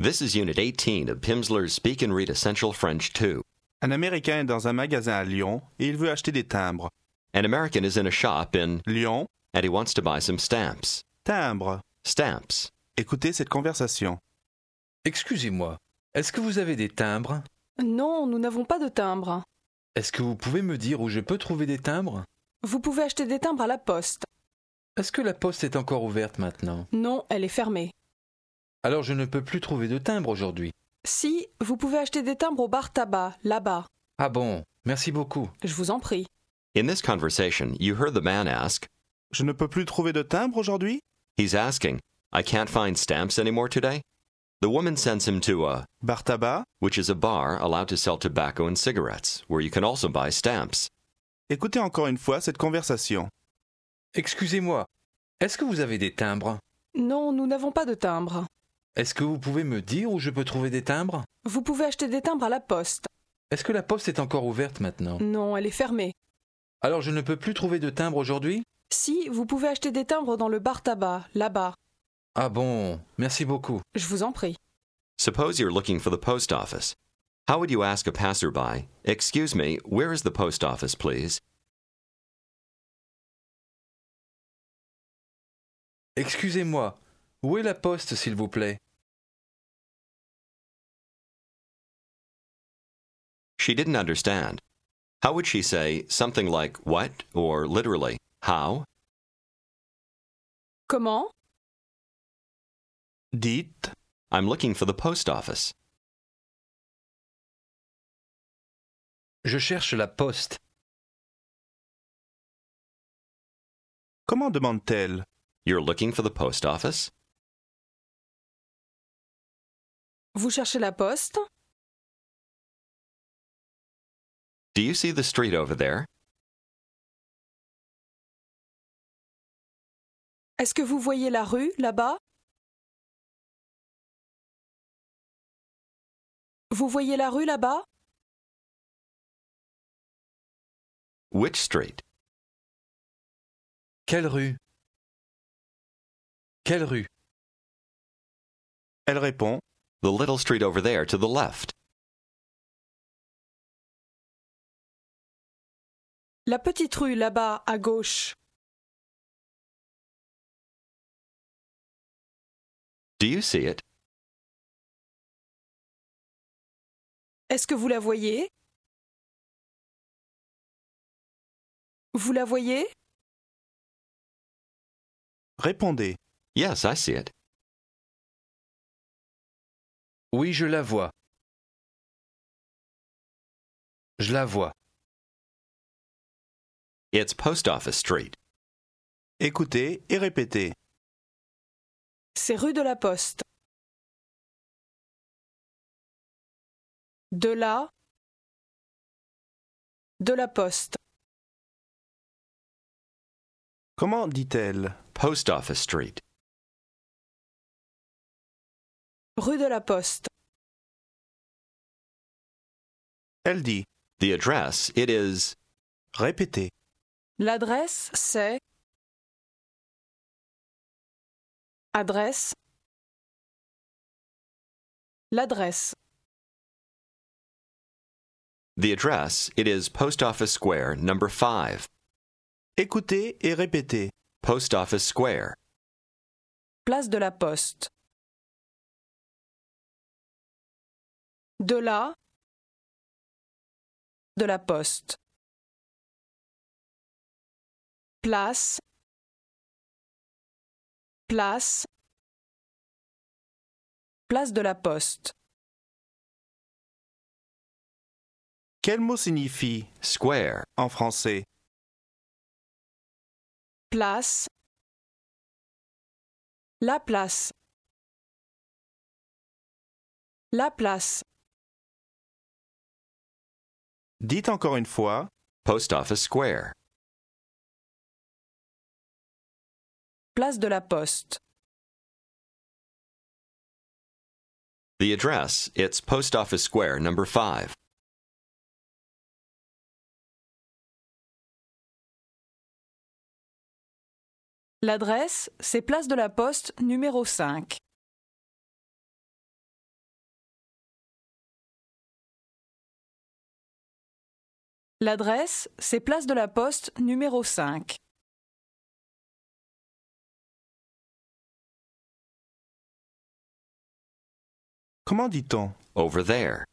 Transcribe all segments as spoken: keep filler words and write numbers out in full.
This is Unit eighteen of Pimsleur's Speak and Read Essential French two. Un Américain est dans un magasin à Lyon et il veut acheter des timbres. An American is in a shop in Lyon, and he wants to buy some stamps. timbre. Stamps. Écoutez cette conversation. Excusez-moi, est-ce que vous avez des timbres? Non, nous n'avons pas de timbre. Est-ce que vous pouvez me dire où je peux trouver des timbres? Vous pouvez acheter des timbres à la poste. Est-ce que la poste est encore ouverte maintenant? Non, elle est fermée. Alors je ne peux plus trouver de timbres aujourd'hui. Si, vous pouvez acheter des timbres au bar tabac, là-bas. Ah bon, merci beaucoup. Je vous en prie. In this conversation, you heard the man ask, Je ne peux plus trouver de timbre aujourd'hui? he's asking, I can't find stamps anymore today? The woman sends him to a, Bar tabac? which is a bar allowed to sell tobacco and cigarettes, where you can also buy stamps. Écoutez encore une fois cette conversation. Excusez-moi, est-ce que vous avez des timbres? Non, nous n'avons pas de timbre. Est-ce que vous pouvez me dire où je peux trouver des timbres? Vous pouvez acheter des timbres à la poste. Est-ce que la poste est encore ouverte maintenant? Non, elle est fermée. Alors je ne peux plus trouver de timbres aujourd'hui? Si, vous pouvez acheter des timbres dans le bar tabac, là-bas. Ah bon, merci beaucoup. Je vous en prie. Suppose you're looking for the post office. How would you ask a passerby, Excuse me, where is the post office, please? Excusez-moi, où est la poste s'il vous plaît? She didn't understand. How would she say something like what or literally how? Comment? Dites, I'm looking for the post office. Je cherche la poste. comment demande-t-elle? You're looking for the post office? Vous cherchez la poste? Do you see the street over there? Est-ce que vous voyez la rue, là-bas? Vous voyez la rue, là-bas? Which street? Quelle rue? Quelle rue? Elle répond, The little street over there to the left. La petite rue, là-bas, à gauche. Do you see it? Est-ce que vous la voyez? Vous la voyez? répondez. Yes, I see it. Oui, je la vois. Je la vois. It's Post Office Street. Écoutez et répétez. C'est rue de la Poste. De la. De la Poste. Comment dit-elle? Post Office Street. Rue de la Poste. Elle dit. The address, it is Répétez. L'adresse, c'est. Adresse. L'adresse. The address, it is Post Office Square, number five. Écoutez et répétez. Post Office Square. Place de la Poste. De la. De la Poste. Place. Place. Place de la Poste. Quel mot signifie Square. en français? Place. La place. La place. Dites encore une fois. Post Office Square. Place de la Poste. The address, it's Post Office Square, number five. L'adresse, c'est place de la Poste numéro cinq. L'adresse, c'est place de la Poste, numéro cinq. Comment dit-on? Over there.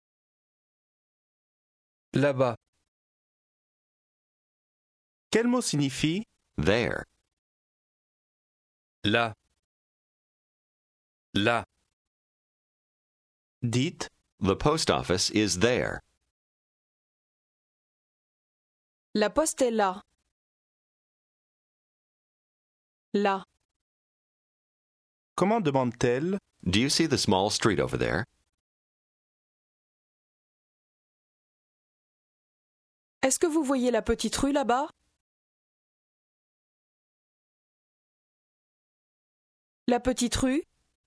Là-bas. Quel mot signifie There. Là. Là. dites The post office is there. La Poste est là. Là. comment demande-t-elle? Do you see the small street over there? Est-ce que vous voyez la petite rue là-bas? La petite rue?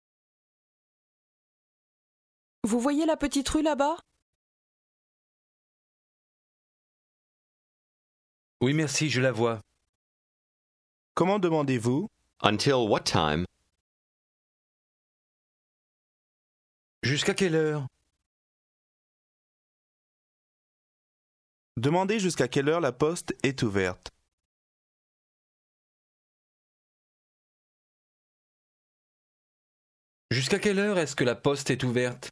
Vous voyez la petite rue là-bas? Oui, merci, je la vois. Comment demandez-vous? Until what time? Jusqu'à quelle heure? Demandez jusqu'à quelle heure la poste est ouverte. Jusqu'à quelle heure est-ce que la poste est ouverte?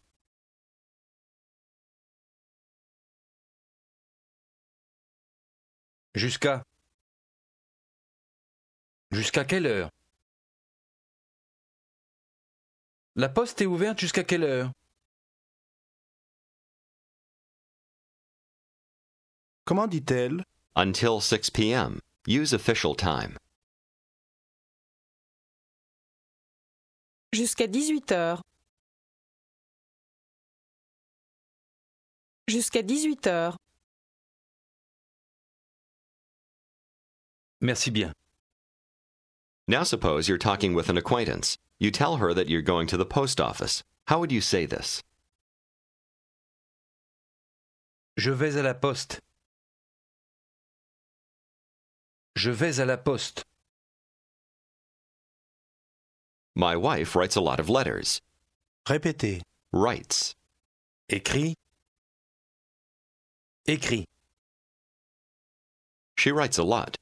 Jusqu'à. Jusqu'à quelle heure? La poste est ouverte jusqu'à quelle heure? Comment dit-elle? Until six p.m. Use official time. Jusqu'à dix-huit heures. Jusqu'à dix-huit heures. Merci bien. Now suppose you're talking with an acquaintance. You tell her that you're going to the post office. How would you say this? Je vais à la poste. Je vais à la poste. My wife writes a lot of letters. Répétez. Writes. Écrit. Écrit. She writes a lot.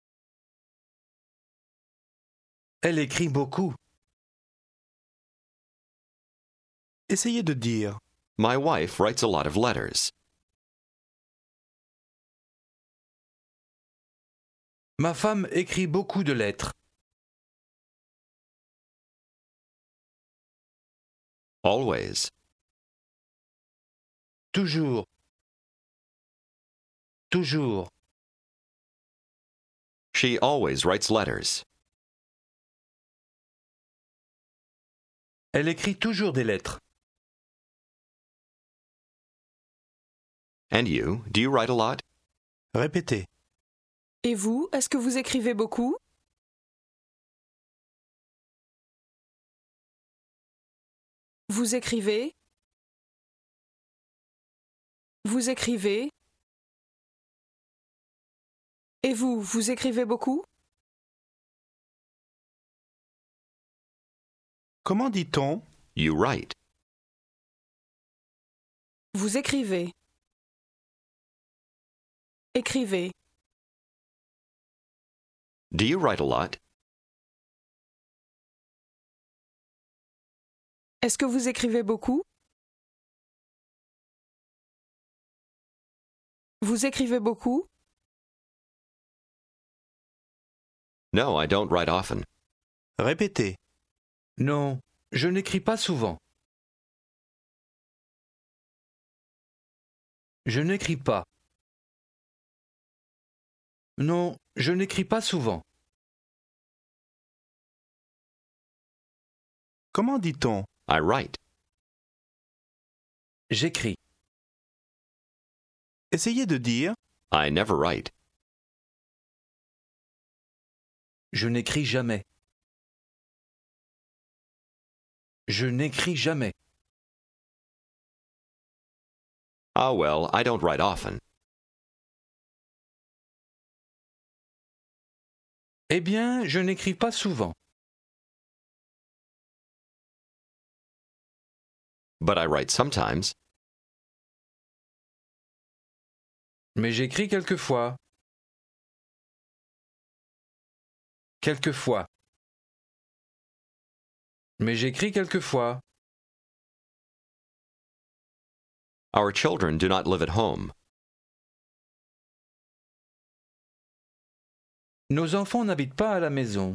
Elle écrit beaucoup. Essayez de dire. My wife writes a lot of letters. Ma femme écrit beaucoup de lettres. Always. Toujours. Toujours. She always writes letters. Elle écrit toujours des lettres. And you, do you write a lot? Répétez. Et vous, est-ce que vous écrivez beaucoup? Vous écrivez? Vous écrivez? Et vous, vous écrivez beaucoup? Comment dit-on? You write. Vous écrivez. Écrivez. Do you write a lot? Est-ce que vous écrivez beaucoup? Vous écrivez beaucoup? No, I don't write often. Répétez. Non, je n'écris pas souvent. Je n'écris pas. Non, je n'écris pas souvent. Comment dit-on? I write. J'écris. Essayez de dire. I never write. Je n'écris jamais. Je n'écris jamais. Ah well, I don't write often. Eh bien, je n'écris pas souvent. But I write sometimes. Mais j'écris quelquefois. Quelquefois. Mais j'écris quelquefois. Our children do not live at home. Nos enfants n'habitent pas à la maison.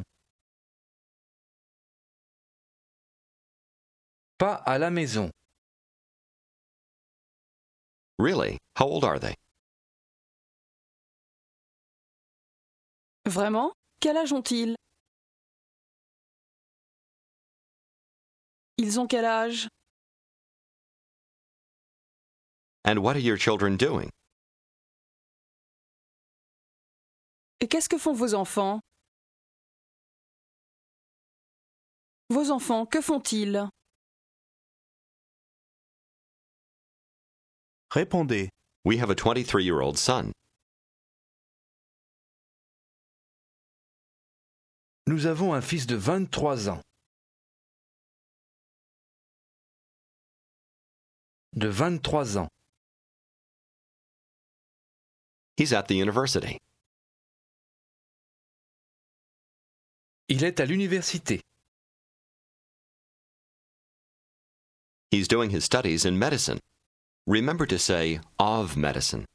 Pas à la maison. Really? How old are they? Vraiment? Quel âge ont-ils? Ils ont quel âge? And what are your children doing? Et qu'est-ce que font vos enfants? Vos enfants, que font-ils? Répondez. We have a twenty-three-year-old son. Nous avons un fils de vingt-trois ans. De vingt-trois ans. He's at the university. Il est à l'université. He's doing his studies in medicine. Remember to say of medicine.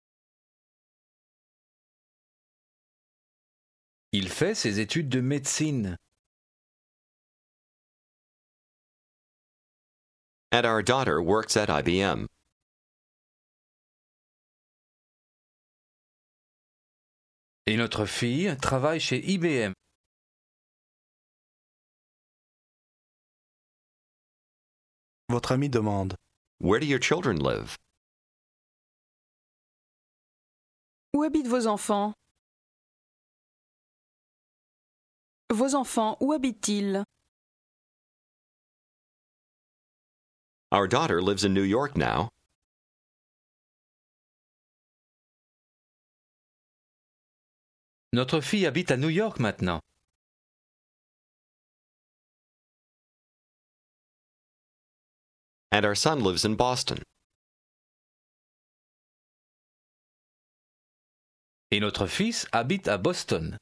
Il fait ses études de médecine. And our daughter works at I B M. Et notre fille travaille chez I B M. Votre ami demande. Where do your children live? Où habitent vos enfants? Vos enfants, où habitent-ils? Our daughter lives in New York now. Notre fille habite à New York maintenant. And our son lives in Boston. Et notre fils habite à Boston.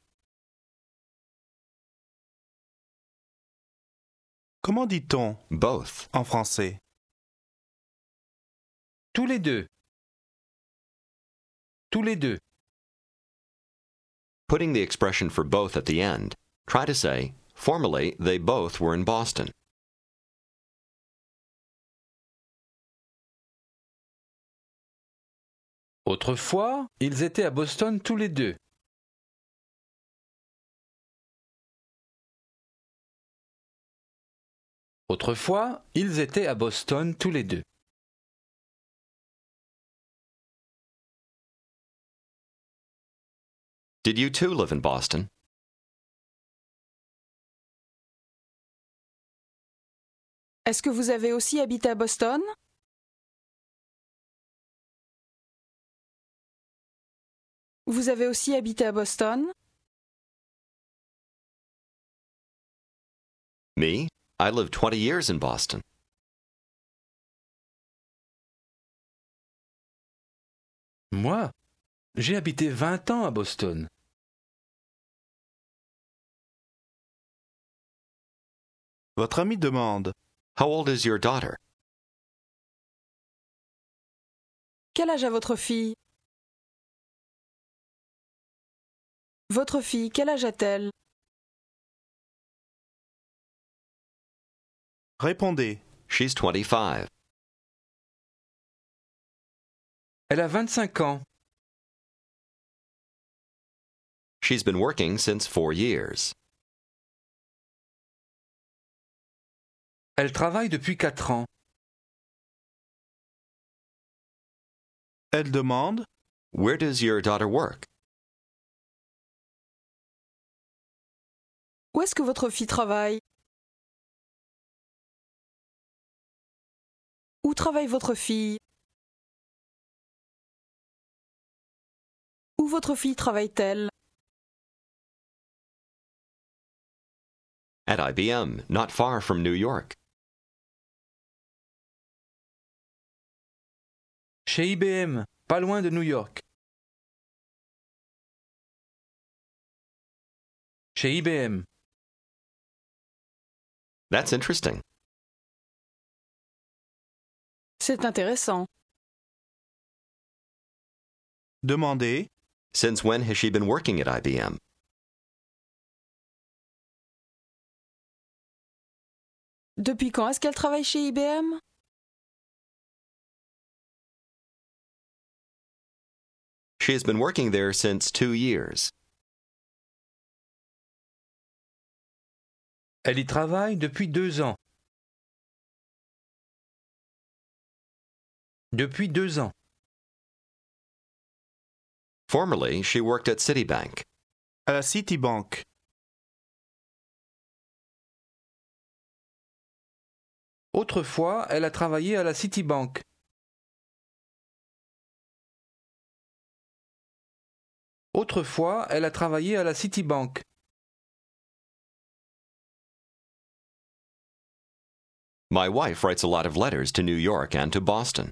Comment dit-on Both. en français? Tous les deux. Tous les deux. Putting the expression for both at the end, try to say, formerly they both were in Boston. Autrefois, ils étaient à Boston tous les deux. Autrefois, ils étaient à Boston tous les deux. Did you two live in Boston? Est-ce que vous avez aussi habité à Boston? Vous avez aussi habité à Boston? Me? I lived twenty years in Boston. Moi, j'ai habité vingt ans à Boston. Votre ami demande. How old is your daughter? Quel âge a votre fille? Votre fille, quel âge a-t-elle? Répondez. She's twenty-five. Elle a vingt-cinq ans. She's been working since four years. Elle travaille depuis quatre ans. Elle demande. Where does your daughter work? Où est-ce que votre fille travaille? Où travaille votre fille? Où votre fille travaille-t-elle? At I B M, not far from New York. Chez I B M, pas loin de New York. chez I B M. That's interesting. C'est intéressant. Demandez. Since when has she been working at I B M? Depuis quand est-ce qu'elle travaille chez I B M? She has been working there since two years. Elle y travaille depuis deux ans. Depuis deux ans. Formerly, she worked at Citibank. À la Citibank. Autrefois, elle a travaillé à la Citibank. Autrefois, elle a travaillé à la Citibank. My wife writes a lot of letters to New York and to Boston.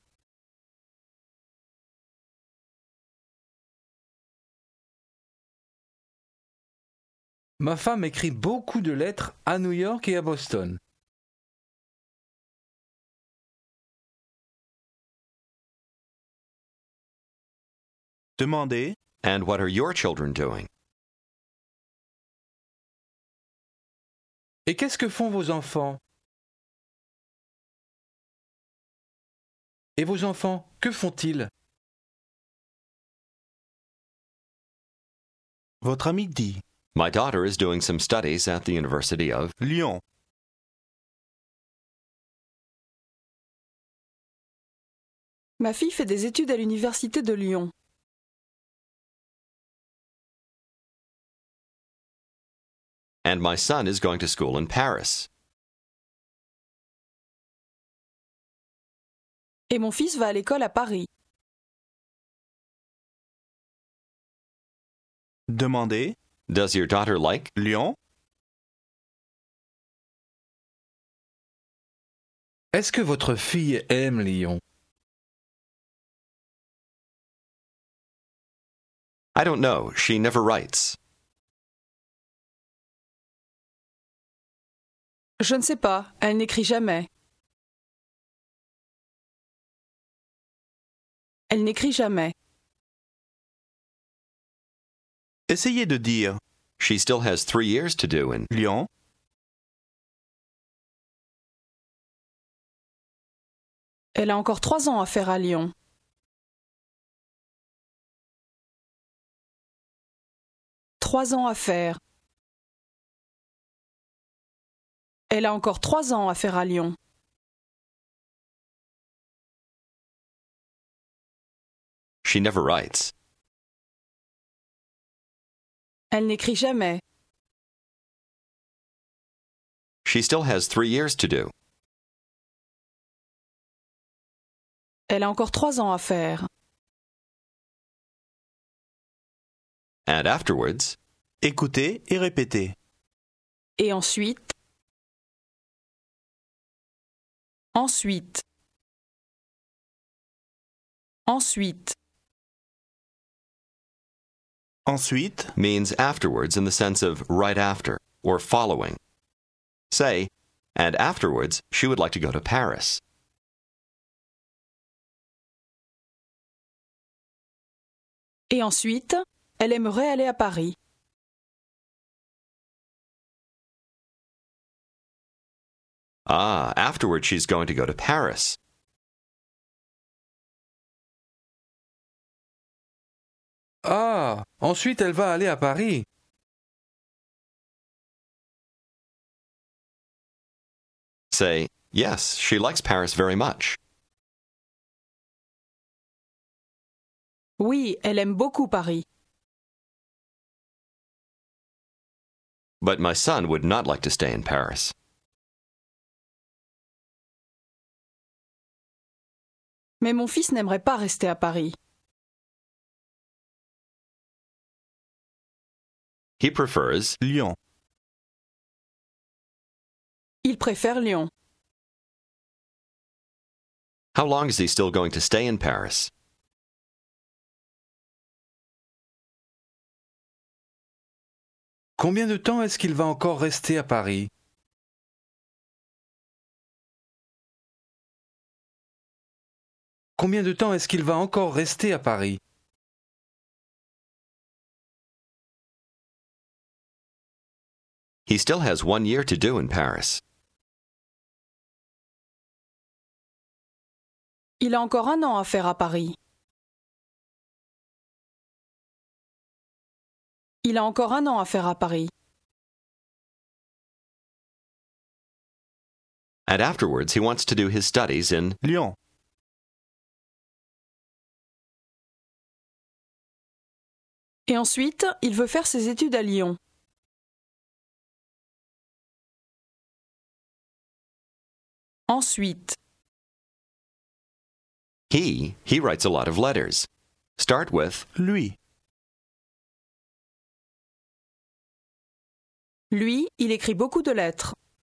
Ma femme écrit beaucoup de lettres à New York et à Boston. Demandez. And what are your children doing? Et qu'est-ce que font vos enfants? Et vos enfants, que font-ils? Votre ami dit. My daughter is doing some studies at the University of Lyon. Ma fille fait des études à l'université de Lyon. and my son is going to school in Paris. Et mon fils va à l'école à Paris. Demandez. Does your daughter like Lyon? Est-ce que votre fille aime Lyon? I don't know. She never writes. Je ne sais pas, elle n'écrit jamais. Elle n'écrit jamais. Essayez de dire She still has three years to do in Lyon. Elle a encore trois ans à faire à Lyon. Trois ans à faire. Elle a encore trois ans à faire à Lyon. She never writes. Elle n'écrit jamais. She still has three years to do. Elle a encore trois ans à faire. And afterwards, Écoutez et répétez. Et ensuite. Ensuite. Ensuite. Ensuite, means afterwards in the sense of right after or following. Say, and afterwards, she would like to go to Paris. Et ensuite, elle aimerait aller à Paris. Ah, afterwards she's going to go to Paris. Ah, ensuite elle va aller à Paris. Say, yes, she likes Paris very much. Oui, elle aime beaucoup Paris. But my son would not like to stay in Paris. Mais mon fils n'aimerait pas rester à Paris. He prefers Lyon. Il préfère Lyon. How long is he still going to stay in Paris? Combien de temps est-ce qu'il va encore rester à Paris? Combien de temps est-ce qu'il va encore rester à Paris? He still has one year to do in Paris. Il a encore un an à faire à Paris. Il a encore un an à faire à Paris. And afterwards, he wants to do his studies in Lyon. Et ensuite, il veut faire ses études à Lyon. Ensuite, he. He writes a lot of letters. Start with Lui. lui, il écrit beaucoup de lettres.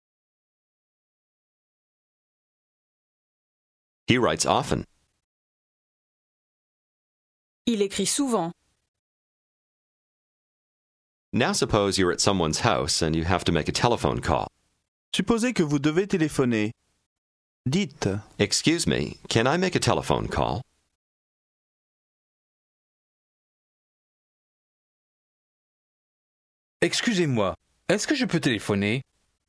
he writes often. Il écrit souvent. Now suppose you're at someone's house and you have to make a telephone call. Supposez que vous devez téléphoner. Dites, Excuse me, can I make a telephone call? Excusez-moi, est-ce que je peux téléphoner?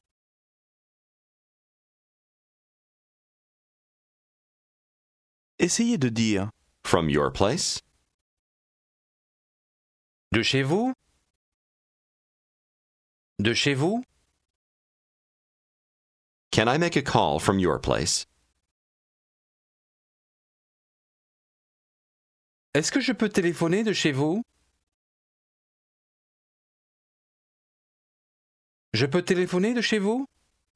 essayez de dire. From your place? De chez vous? De chez vous? Can I make a call from your place? Est-ce que je peux téléphoner de chez vous? Je peux téléphoner de chez vous?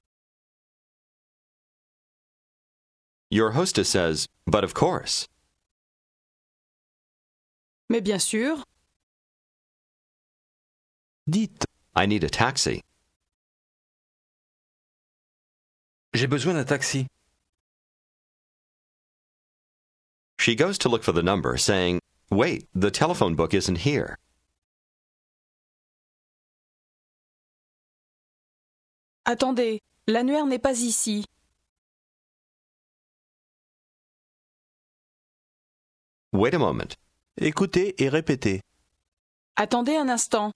Your hostess says, but of course. Mais bien sûr, Dites, I need a taxi. J'ai besoin d'un taxi. She goes to look for the number, saying, wait, the telephone book isn't here. attendez, l'annuaire n'est pas ici. Wait a moment. écoutez et répétez. Attendez un instant.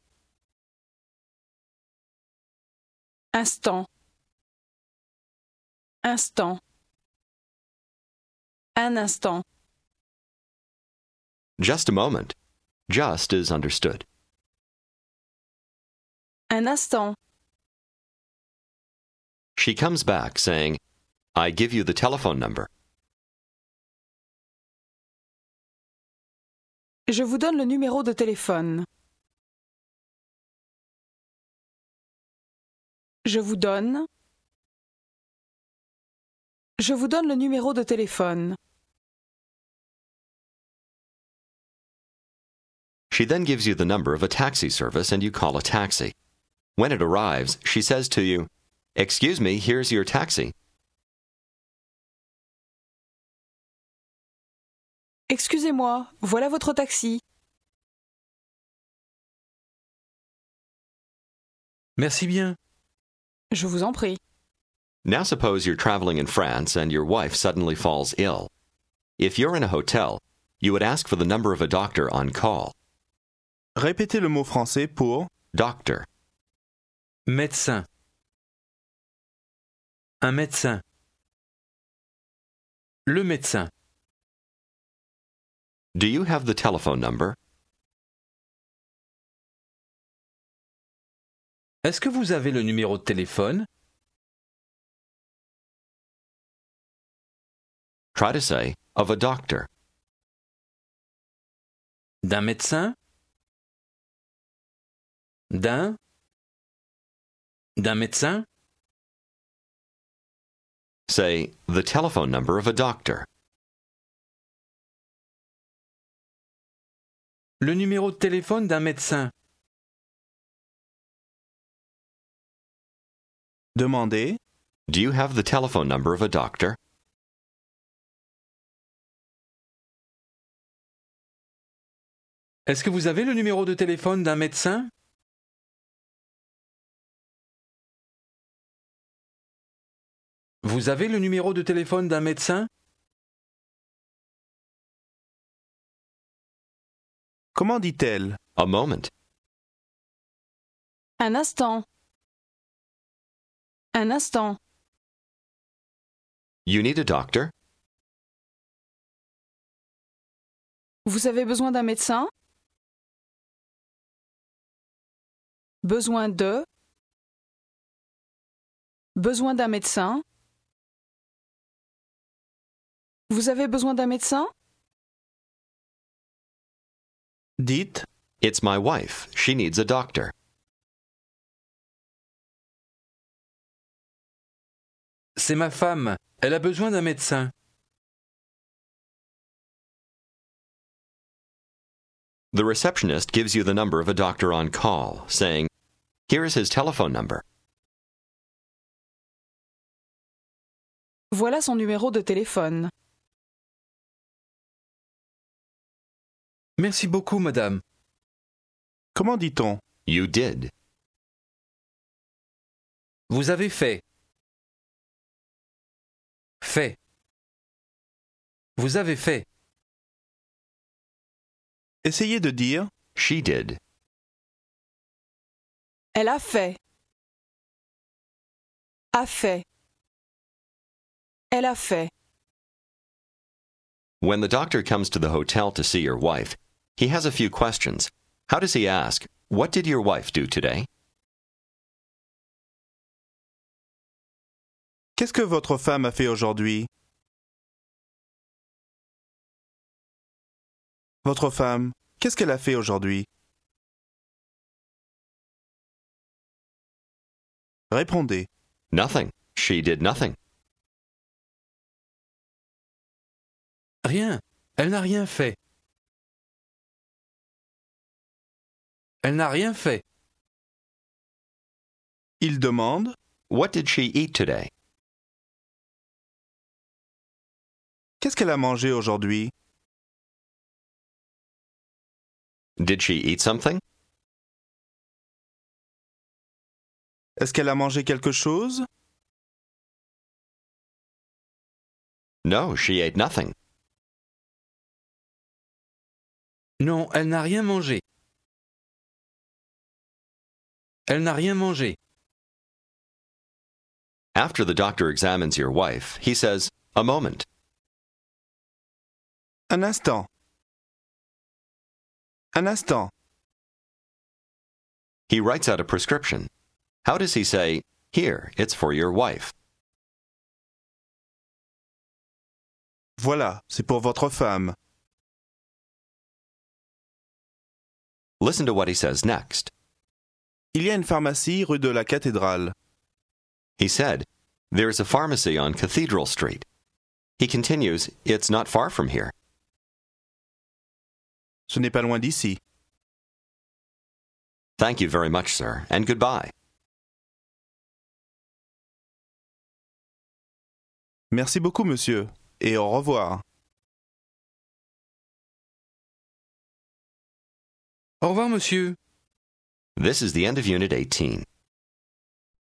Instant. Instant. Un instant. Just a moment. Just is understood. Un instant. She comes back saying, I give you the telephone number. Je vous donne le numéro de téléphone. Je vous donne. Je vous donne le numéro de téléphone. She then gives you the number of a taxi service and you call a taxi. When it arrives, she says to you, Excuse me, here's your taxi. Excusez-moi, voilà votre taxi. Merci bien. Je vous en prie. Now suppose you're traveling in France and your wife suddenly falls ill. If you're in a hotel, you would ask for the number of a doctor on call. Répétez le mot français pour Doctor. Médecin. Un médecin. Le médecin. Do you have the telephone number? Est-ce que vous avez le numéro de téléphone? Try to say, of a doctor. D'un médecin? D'un? D'un médecin? Say, the telephone number of a doctor. Le numéro de téléphone d'un médecin. Demandez. Do you have the telephone number of a doctor? Est-ce que vous avez le numéro de téléphone d'un médecin? Vous avez le numéro de téléphone d'un médecin? Comment dit-elle? A moment. Un instant. Un instant. You need a doctor? Vous avez besoin d'un médecin? Besoin de. Besoin d'un médecin? Vous avez besoin d'un médecin? Dites, It's my wife. She needs a doctor. C'est ma femme. Elle a besoin d'un médecin. The receptionist gives you the number of a doctor on call, saying, "Here is his telephone number." Voilà son numéro de téléphone. Merci beaucoup, madame. comment dit-on? You did. Vous avez fait. Fait. Vous avez fait. Essayez de dire, She did. Elle a fait. A fait. Elle a fait. When the doctor comes to the hotel to see your wife, he has a few questions. How does he ask, "What did your wife do today?" qu'est-ce que votre femme a fait aujourd'hui? Votre femme, qu'est-ce qu'elle a fait aujourd'hui? Répondez. Nothing. She did nothing. Rien. Elle n'a rien fait. Elle n'a rien fait. Il demande, What did she eat today? qu'est-ce qu'elle a mangé aujourd'hui? Did she eat something? Est-ce qu'elle a mangé quelque chose? No, she ate nothing. Non, elle n'a rien mangé. Elle n'a rien mangé. After the doctor examines your wife, he says, "A moment." Un instant. Un instant. He writes out a prescription. How does he say, "Here, it's for your wife"? Voilà, c'est pour votre femme. Listen to what he says next. Il y a une pharmacie rue de la Cathédrale. He said, "There's a pharmacy on Cathedral Street." He continues, "It's not far from here." Ce n'est pas loin d'ici. Thank you very much, sir, and goodbye. Merci beaucoup, monsieur, et au revoir. Au revoir, monsieur. This is the end of Unit eighteen.